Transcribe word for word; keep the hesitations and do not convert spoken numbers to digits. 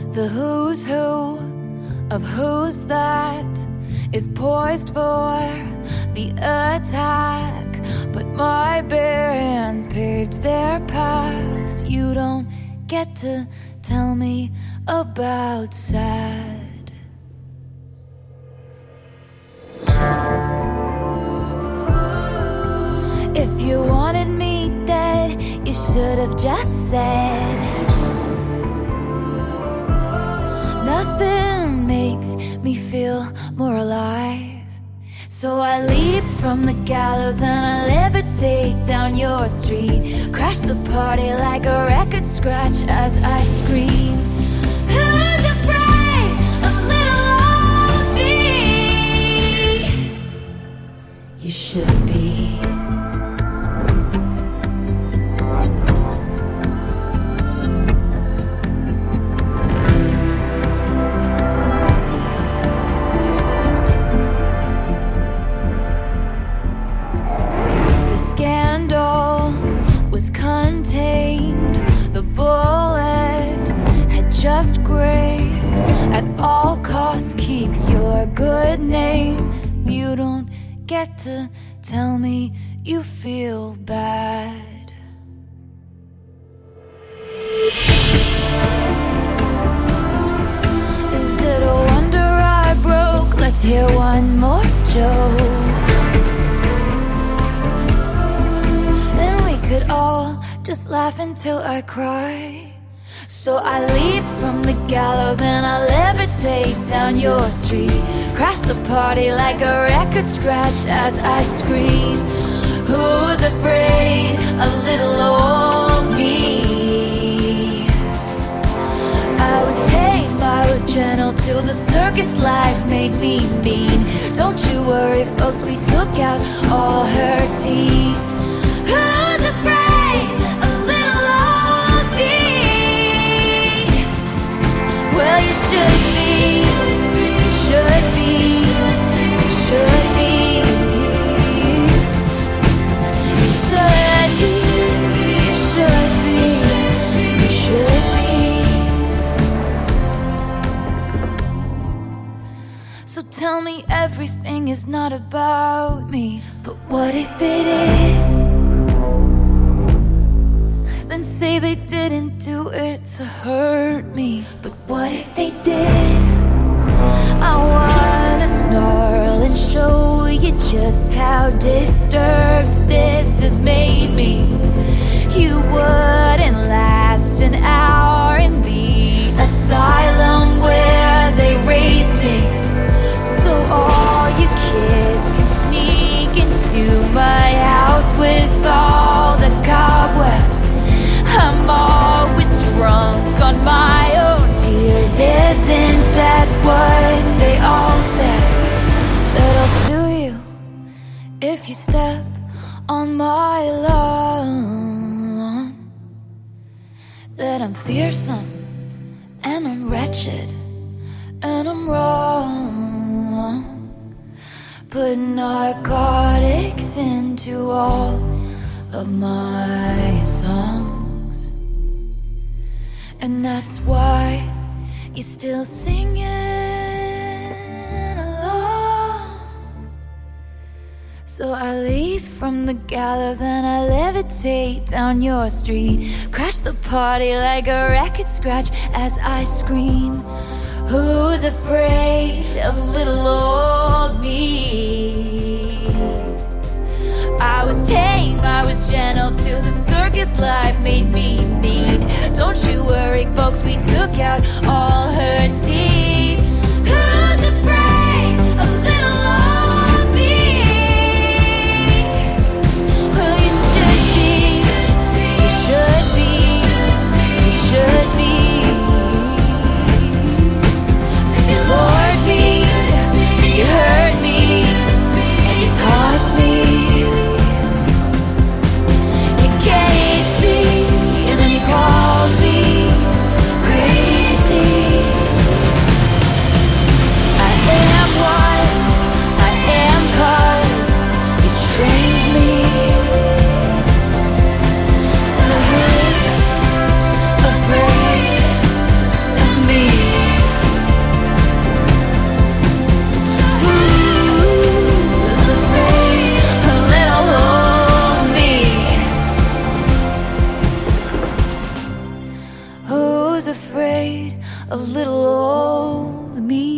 The who's who of who's that is poised for the attack, but my bare hands paved their paths. You don't get to tell me about sad. If you wanted me dead, you should have just said. Nothing makes me feel more alive. So I leap from the gallows and I levitate down your street. Crash the party like a record scratch as I scream. Who's afraid of little old me? You should be. Contained, the bullet had just grazed. At all costs, keep your good name. You don't get to tell me you feel bad. Is it a wonder I broke? Let's hear one more joke. Could all just laugh until I cry. So I leap from the gallows and I levitate down your street. Crash the party like a record scratch as I scream. Who's afraid of little old me? I was tame, I was gentle till the circus life made me mean. Don't you worry folks, we took out all her teeth. Who's afraid of little old me? Well, you should be, you should be, you should be, you should be, you should be, you should be. So tell me everything is not about me, but what if it is? Then say they didn't do it to hurt me. But what if they did? I wanna snarl and show you just how disturbed this has made me. You wouldn't last an hour in the asylum where they raised me. So all you kids can sneak into my house with all the cobwebs. I'm always drunk on my own tears. Isn't that what they all say? That I'll sue you if you step on my lawn. That I'm fearsome and I'm wretched and I'm wrong. Put narcotics into all of my songs. And that's why you're still singing along. So I leap from the gallows and I levitate down your street. Crash the party like a record scratch as I scream. Who's afraid of little old me? I was tame, I was gentle till the circus life made me mean. Don't you worry, folks, we took out all her teeth. Who's afraid of little old me? Well, you should be, you should be, you should be. Cause you lured me, and you hurt me, and you taught me. Caged me, and then you called me crazy. was afraid of little old me.